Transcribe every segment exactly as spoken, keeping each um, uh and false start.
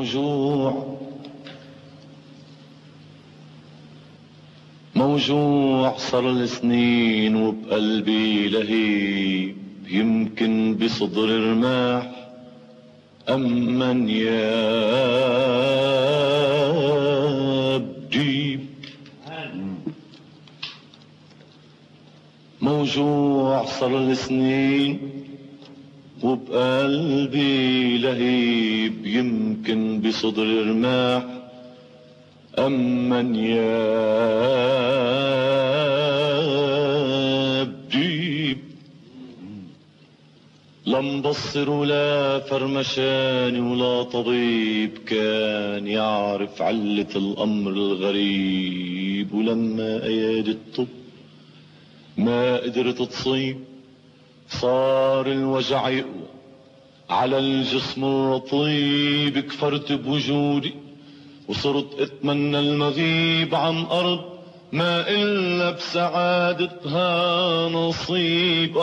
موجوع موجوع صار السنين وبقلبي لهيب، يمكن بصدر رماح أمن يا بجيب. موجوع صار السنين وبقلبي لهيب، يمكن بصدر رماح أمن يا بجيب. لا مبصر ولا فرمشاني ولا طبيب كان يعرف علة الأمر الغريب، ولما أيادي الطب ما قدرت تصيب صار الوجع يقوى على الجسم الرطيب. كفرت بوجودي وصرت اتمنى المغيب عن ارض ما الا بسعادتها نصيب.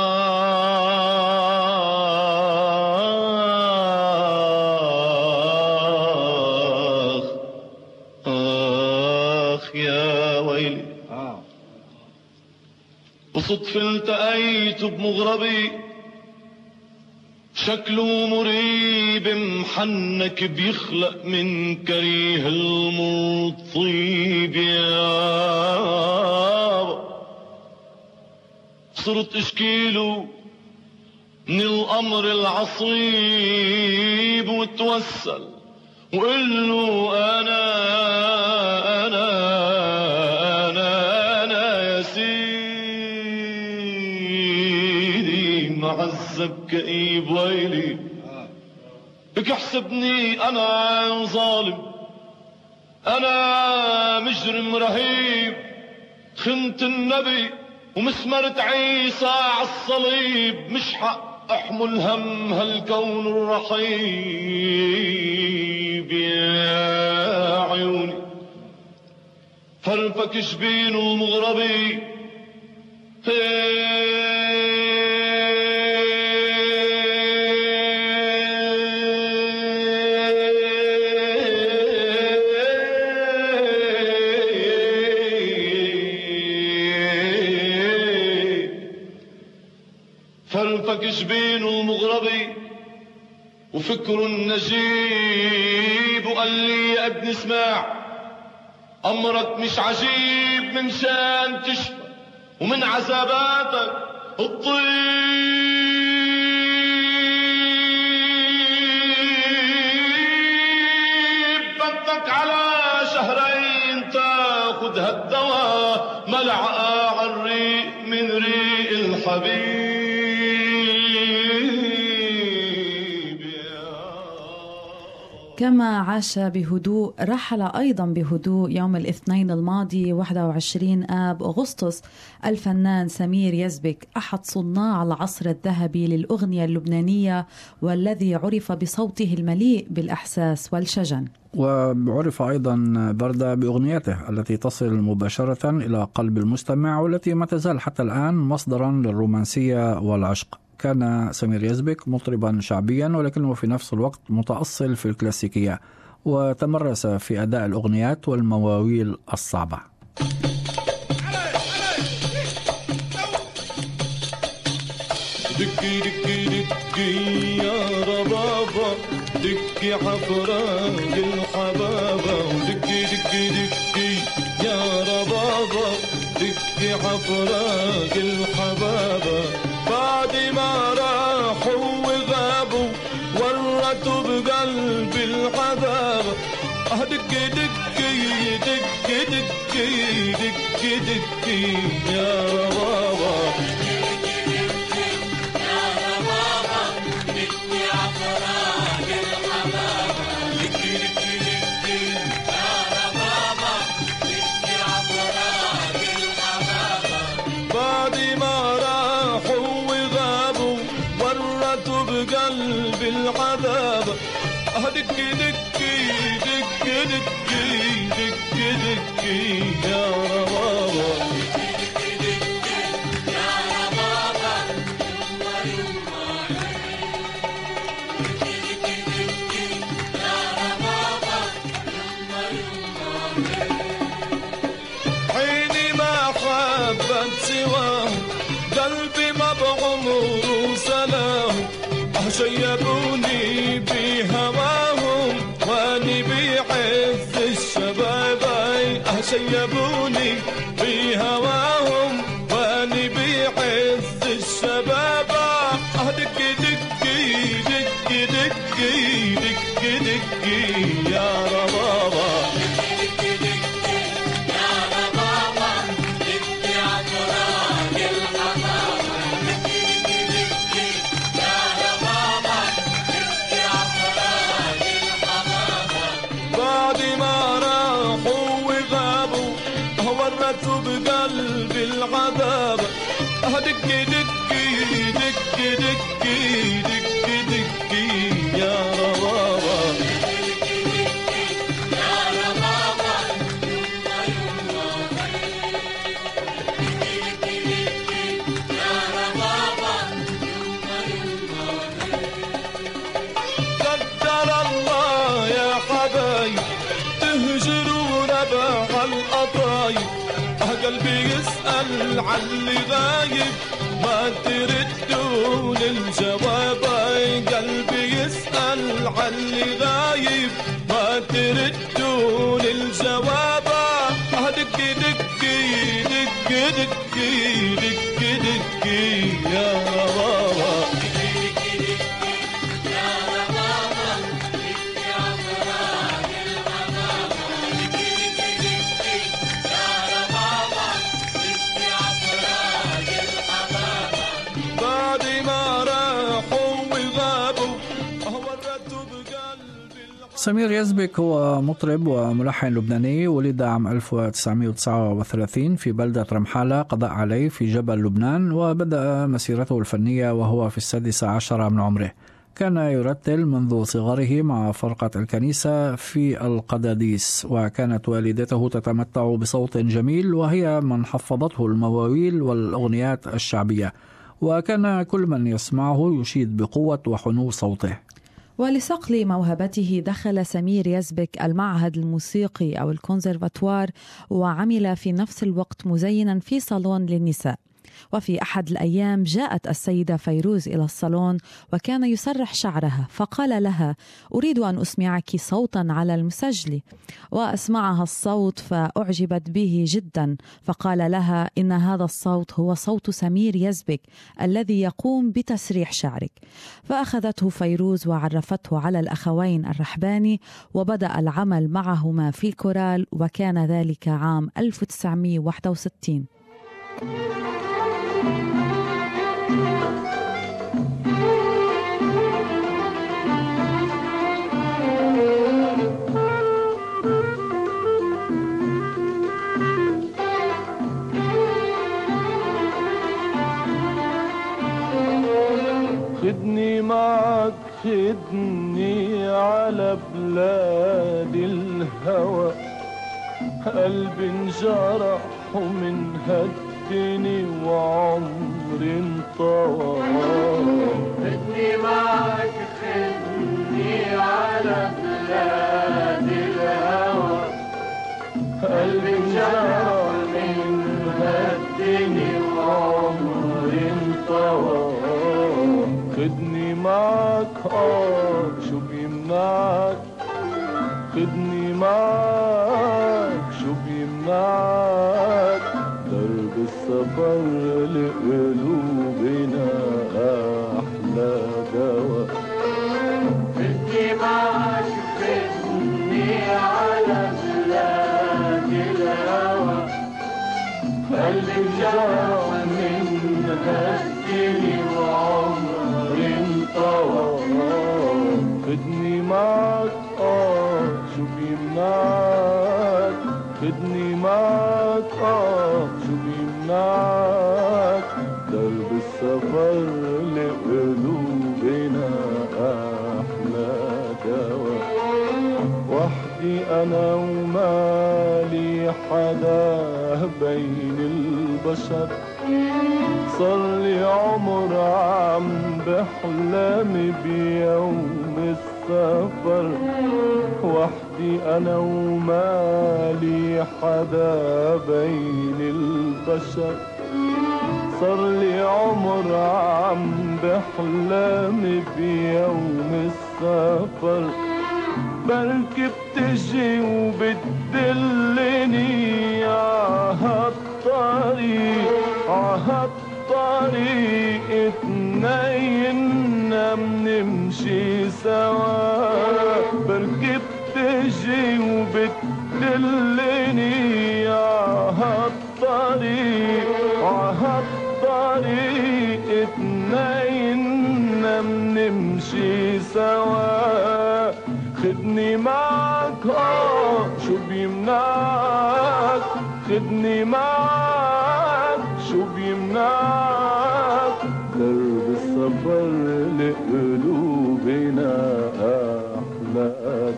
آخ آخ يا ويلي. بصدفة التقيت بمغربي شكله مريب محنك بيخلق من كريه المطيب. يا صرت اشكيله من الامر العصيب وتوسل وقله انا انا انا انا يا سيدي معذب كئيب ويلي. بك احسبني انا ظالم، انا مجرم رهيب، خنت النبي ومسمرت عيسى عالصليب، مش حق احمل هم هالكون الرحيب. يا عيوني فرفك جبين المغربي فرفك جبين المغربي وفكر النجيب، وقال لي يا ابني اسمع امرك مش عجيب، من شان تشفى ومن عذاباتك الطيب، بدك على شهرين تاخد هالدواء ملعقة عالريق من ريق الحبيب. كما عاش بهدوء رحل أيضا بهدوء يوم الاثنين الماضي واحد وعشرين آب أغسطس الفنان سمير يزبك، أحد صناع العصر الذهبي للأغنية اللبنانية، والذي عرف بصوته المليء بالإحساس والشجن. وعرف أيضا بردة بأغنيته التي تصل مباشرة إلى قلب المستمع، والتي ما تزال حتى الآن مصدرا للرومانسية والعشق. كان سمير يزبك مطربا شعبيا ولكنه في نفس الوقت متأصل في الكلاسيكية، وتمرس في أداء الأغنيات والمواويل الصعبة. دكي دكي دكي يا ربابة، دكي حفراق الحبابة، ودكي دكي دكي يا ربابة، دكي حفراق الحبابة، بعد ما راحوا وغابوا ورطوا بقلب العذاب. اه دكي دكي دكي دكي دكي دكي يا ربابة، بقلب العذاب. اه دكي دكي دكي دكي دكي دكي يا ربابة، سواه قلبي ما بعمره سلاه شيبوني بهواهم واني بعز الشباب شيبوني بهواهم واني بعز الشباب دك دكي دكي دكي دكي دكي يا ربابا بقلبي العذاب دكي دكي دكي دكي دكي دكي يا ربابا يا ربابا يا ربابا قدر الله يا حبايب تهجرون بعد القطايب قلبي يسأل عن اللي غايب ما تردون الجواب قلبي يسأل عن اللي غايب ما تردون الجواب دكي دكي دكي دكي دكي دكي يا ربابا سمير يزبك هو مطرب وملحن لبناني، ولد عام ألف وتسعمائة وتسعة وثلاثين في بلدة رمحالة قضاء عليه في جبل لبنان، وبدأ مسيرته الفنية وهو في السادسة عشر من عمره. كان يرتل منذ صغره مع فرقة الكنيسة في القداديس، وكانت والدته تتمتع بصوت جميل وهي من حفظته المواويل والأغنيات الشعبية، وكان كل من يسمعه يشيد بقوة وحنو صوته. ولصقل موهبته دخل سمير يزبك المعهد الموسيقي أو الكونسرفاتوار، وعمل في نفس الوقت مزينا في صالون للنساء. وفي أحد الأيام جاءت السيدة فيروز إلى الصالون وكان يسرح شعرها، فقال لها: أريد أن أسمعك صوتا على المسجل. وأسمعها الصوت فأعجبت به جدا، فقال لها: إن هذا الصوت هو صوت سمير يزبك الذي يقوم بتسريح شعرك. فأخذته فيروز وعرفته على الأخوين الرحباني، وبدأ العمل معهما في الكورال، وكان ذلك عام ألف وتسعمائة وواحد وستين. خدني معك خدني على بلاد الهوى، قلبي انجرح ومن هدني وعمري انطوى. خدني معك خدني على بلاد الهوى، قلبي انجرح من هدني وعمري انطوى. خدني معك اه شو بيمنعك، خدني معك شو بيمنعك، درب السفر لقلوبنا أحلى دوا. خدني معك خدني على بلاد الهوى، قلبي انجرح من هدني وعمري انطوى. خدني معك اه شو بيمنعك، خدني معك اه شو بيمنعك، درب السفر لقلوبنا أحلى دوا. وحدي أنا ومالي حدا بين البشر، صار لي عمر عم بحلم بيوم السفر. وحدي أنا ومالي حدا بين البشر، صار لي عمر عم بحلم بيوم السفر، بركي بتجي وبتدلني عهالطريق عهالطريق اتنيننا منمشي سوا، بركي بتجي وبتدلني عهالطريق عهالطريق اتنيننا منمشي سوا، خدني معك اه شو بيمنعك، خدني معك شو بيمنعك، درب السفر لقلوبنا أحلى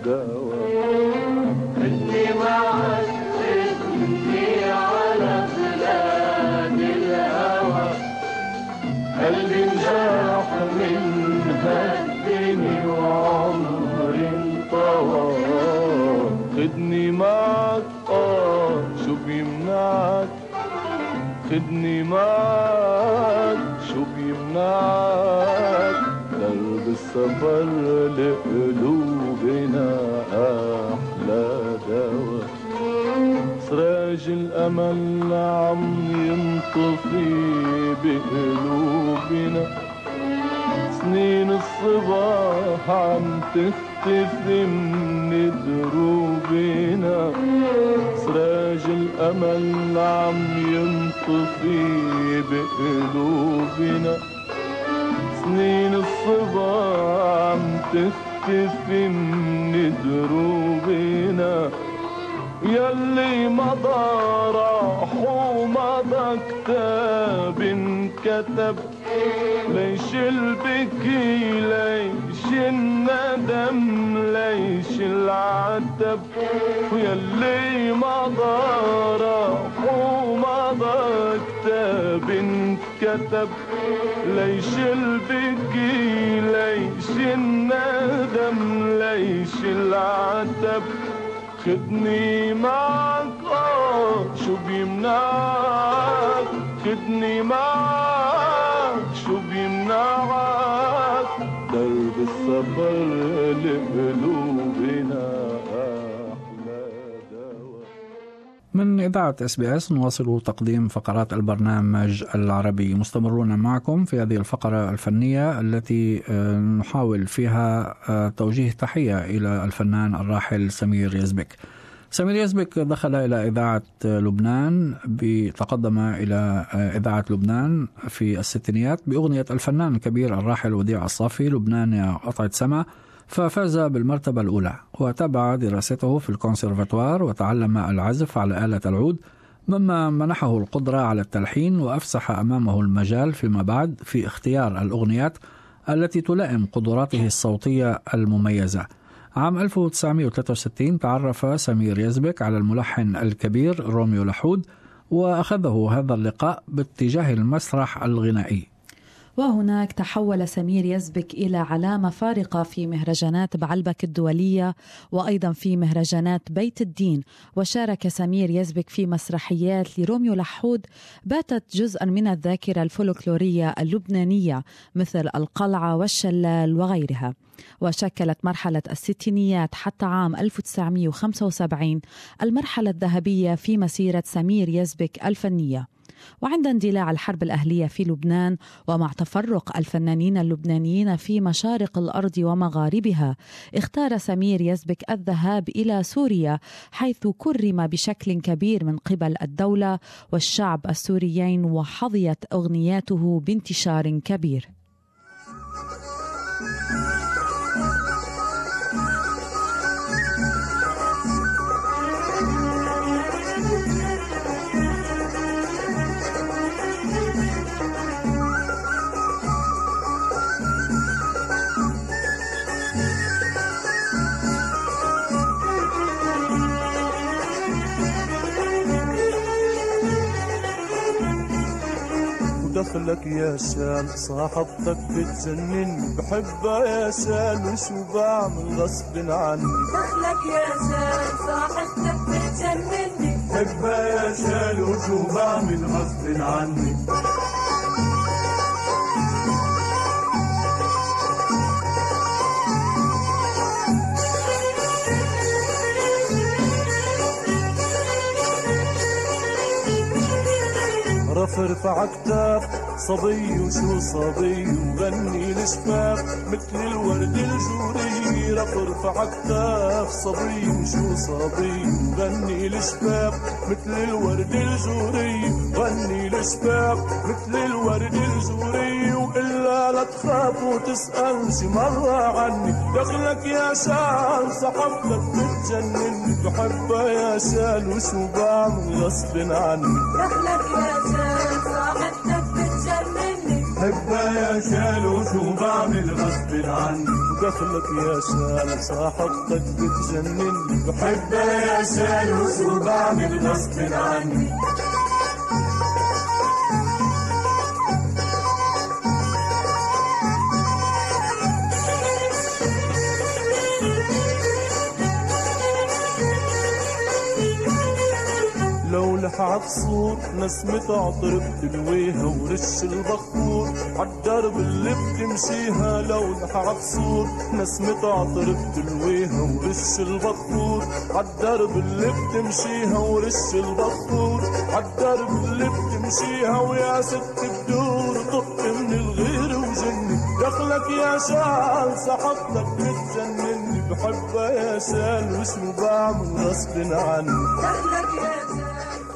دواء، خدني معك خدني على بلاد الهوى، قلبي انجرح من هالدنيا وعمري انطوى، خدني معك اه شو بيمنعك، خدني معك شو بيمنعك، درب السفر لقلوبنا أحلى دواء، سراج الأمل عم ينطفي بقلوبنا، سنين الصباح عم تختفي من دروبنا، سراج الأمل عم ينطفي بقلوبنا، سنين الصباح عم تختفي من دروبنا، يلي مضى راح ومضى كتاب انكتب، ليش البكي ليش الندم ليش العتب، ويلي مضى راح ومضى كتاب انكتب، ليش البكي ليش الندم ليش العتب، خدني معك اه شو بيمنعك، خدني معك شو بيمنعك، درب السفر لقلوبنا أحلى دواء. من إذاعة إس بي إس نواصل تقديم فقرات البرنامج العربي. مستمرون معكم في هذه الفقرة الفنية التي نحاول فيها توجيه تحية إلى الفنان الراحل سمير يزبك. سمير يزبك دخل إلى إذاعة لبنان، تقدم إلى إذاعة لبنان في الستينيات بأغنية الفنان الكبير الراحل وديع الصافي لبنان يا قطعة سما، ففاز بالمرتبة الأولى، وتابع دراسته في الكونسرفاتوار وتعلم العزف على آلة العود، مما منحه القدرة على التلحين وأفسح أمامه المجال فيما بعد في اختيار الأغنيات التي تلائم قدراته الصوتية المميزة. عام ألف وتسعمائة وثلاثة وستين تعرف سمير يزبك على الملحن الكبير روميو لحود، وأخذه هذا اللقاء باتجاه المسرح الغنائي. وهناك تحول سمير يزبك إلى علامة فارقة في مهرجانات بعلبك الدولية وأيضا في مهرجانات بيت الدين، وشارك سمير يزبك في مسرحيات لروميو لحود باتت جزءا من الذاكرة الفولكلورية اللبنانية مثل القلعة والشلال وغيرها. وشكلت مرحلة الستينيات حتى عام ألف وتسعمائة وخمسة وسبعين المرحلة الذهبية في مسيرة سمير يزبك الفنية. وعند اندلاع الحرب الأهلية في لبنان ومع تفرق الفنانين اللبنانيين في مشارق الأرض ومغاربها، اختار سمير يزبك الذهاب إلى سوريا، حيث كرم بشكل كبير من قبل الدولة والشعب السوريين، وحظيت أغنياته بانتشار كبير. دخلك يا سال صاحبتك بتجنن، بحبها يا سال وشو بعمل غصب عني. دخلك يا سال صاحبتك بتجنن، بحبها يا سال وشو بعمل غصب عني. رف ارفع كتاف صبي وشو صبي وغني لشباب مثل الورد الجوري. رف ارفع كتاف صبي وشو صبي وغني لشباب مثل الورد الجوري. غني لشباب مثل الورد الجوري. وإلا لا تخاف وتسأل شي مرة عني دخلك يا شال صحبتك بتجنن. بحبها يا شال وشو بعمل غصب عني. دخلك يا شال صاحبتك بتجنني. بحبها يا شال وشو بعمل غصب عني. دخلك يا شال صاحبتك بتجنن. بحبها يا شال وشو بعمل غصب عني. لو لح عصفور نسمة عطر بتلويها ورش البخور عالدرب اللي بتمشيها. لو لح عصفور نسمة عطر بتلويها ورش البخور عالدرب اللي بتمشيها. ورش البخور عالدرب اللي بتمشيها. ويا ست بدور طق من الغير وجني. دخلك يا شال صحبتك بتجنني. بحبها يا شال وشو بعمل غصب عني. دخلك يا شال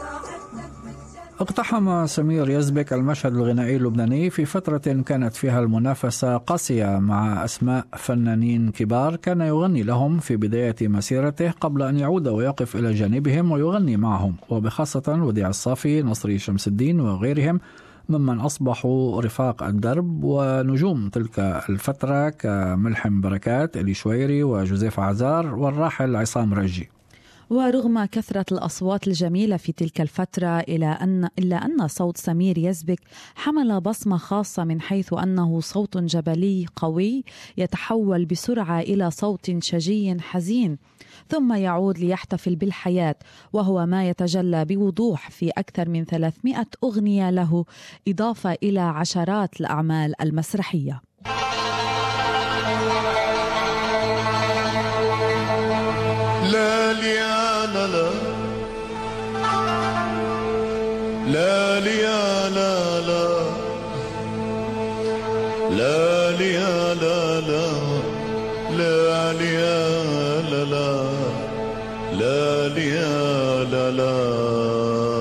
اقتحم سمير يزبك المشهد الغنائي اللبناني في فترة كانت فيها المنافسة قاسية مع أسماء فنانين كبار كان يغني لهم في بداية مسيرته قبل أن يعود ويقف إلى جانبهم ويغني معهم، وبخاصة وديع الصافي، نصري شمس الدين وغيرهم ممن أصبحوا رفاق الدرب ونجوم تلك الفترة كملحم بركات، إلي شويري وجوزيف عزار والراحل عصام رجي. ورغم كثرة الأصوات الجميلة في تلك الفترة إلى أن إلا أن صوت سمير يزبك حمل بصمة خاصة من حيث أنه صوت جبلي قوي يتحول بسرعة إلى صوت شجي حزين ثم يعود ليحتفل بالحياة، وهو ما يتجلى بوضوح في أكثر من ثلاثمائة أغنية له إضافة إلى عشرات الأعمال المسرحية. لا لا لا لا لا لا لا لا لا لا لا لا لا لا لا لا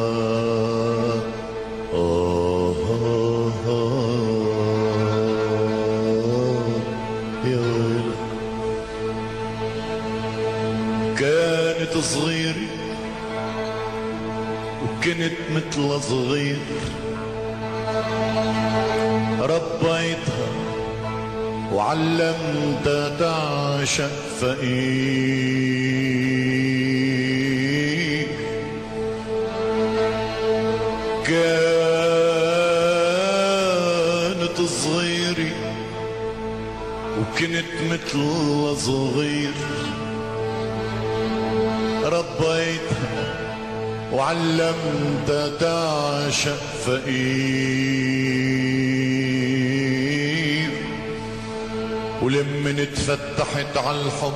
كانت صغيرة وكنت مثل صغير ربيتها وعلمتها تعشق فقير. كانت صغيرة وكنت مثل صغير ربيتها وعلمتها تعشق فقير. ولمن اتفتحت عالحب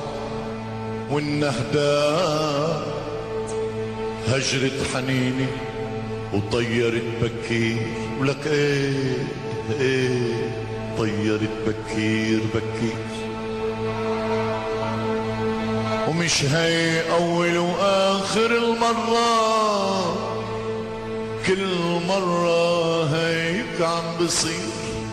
والنهداء هجرت حنيني وطيرت بكير. ولك ايه ايه طيرت بكير بكير. ومش هي أول وآخر المرة، كل مرة هيك عم بصير.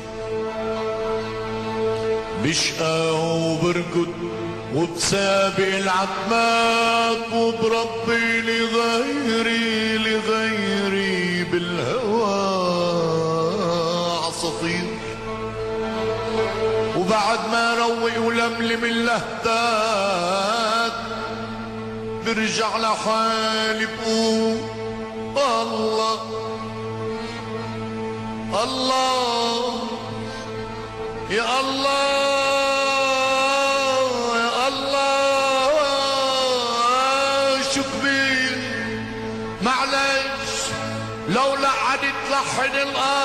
بشقى وبركض وبسابق العتمات وبربي لغيري لغيري بالهوى عصافير. وبعد ما روق ولملم اللهتات برجع لحالي بقول الله الله يا الله يا الله شو كبير. معلش لو لعدت لحن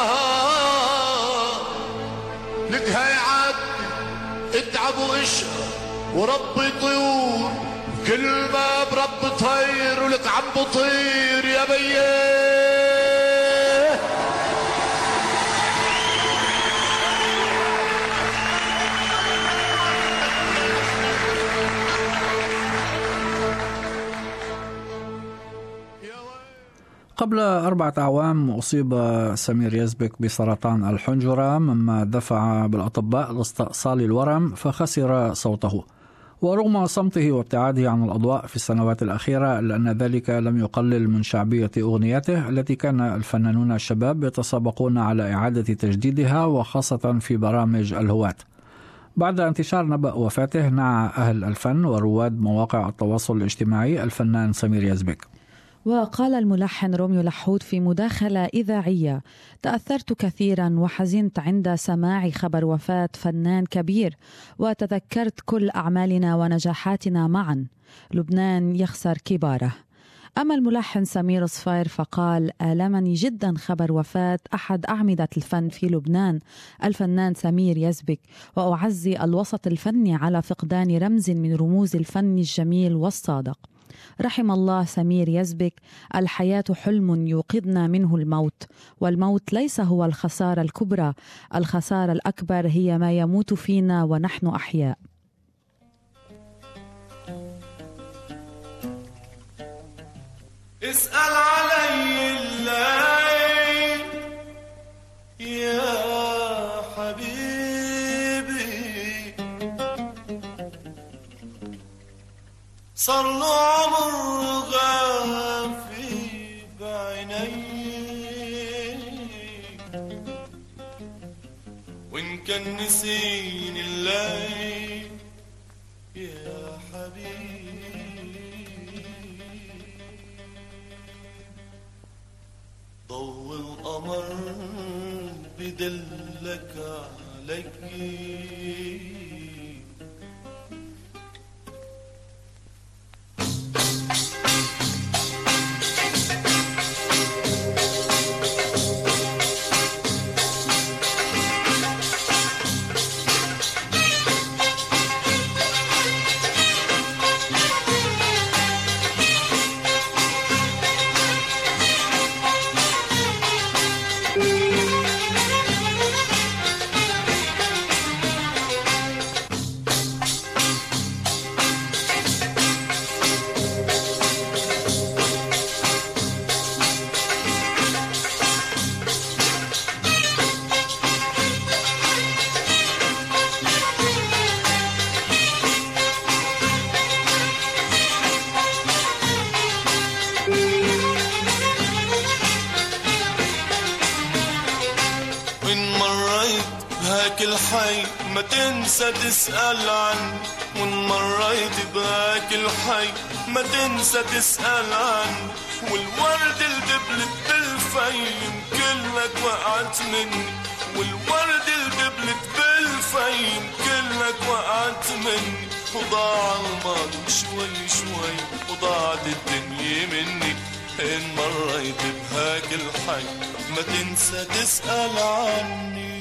الآه لك هاي عاد اتعب واشقى وربي طيور. كل ما برب طير ولك عم بطير يا بيه. قبل أربعة أعوام أصيب سمير يزبك بسرطان الحنجرة، مما دفع بالأطباء لاستئصال الورم فخسر صوته. ورغم صمته وابتعاده عن الأضواء في السنوات الأخيرة، إلا أن ذلك لم يقلل من شعبية أغنياته التي كان الفنانون الشباب يتسابقون على إعادة تجديدها، وخاصة في برامج الهواة. بعد انتشار نبأ وفاته، نعى أهل الفن ورواد مواقع التواصل الاجتماعي الفنان سمير يزبك. وقال الملحن روميو لحود في مداخلة إذاعية: تأثرت كثيرا وحزنت عند سماع خبر وفاة فنان كبير، وتذكرت كل أعمالنا ونجاحاتنا معا. لبنان يخسر كباره. أما الملحن سمير صفير فقال: آلمني جدا خبر وفاة أحد أعمدة الفن في لبنان الفنان سمير يزبك، وأعزي الوسط الفني على فقدان رمز من رموز الفن الجميل والصادق. رحم الله سمير يزبك. الحياة حلم يوقظنا منه الموت، والموت ليس هو الخسارة الكبرى، الخسارة الأكبر هي ما يموت فينا ونحن أحياء. اسأل علي الليل يا حبيبي، صار له عمر غافي بعيني، وإن كان نسيني الليل يا حبيبي، ضوء القمر بدلك عليك، الحي ما تنسى تسأل عني، وإن مريت بهاك الحي ما تنسى تسأل عني، والورد الدبلت بالفيم كلك وقعت مني، والورد الدبلت بالفيم كلك وقعت مني، وضاع الماضي شوي شوي وضاعت الدنيا مني. إن مريت بهاك الحي ما تنسى تسأل عني.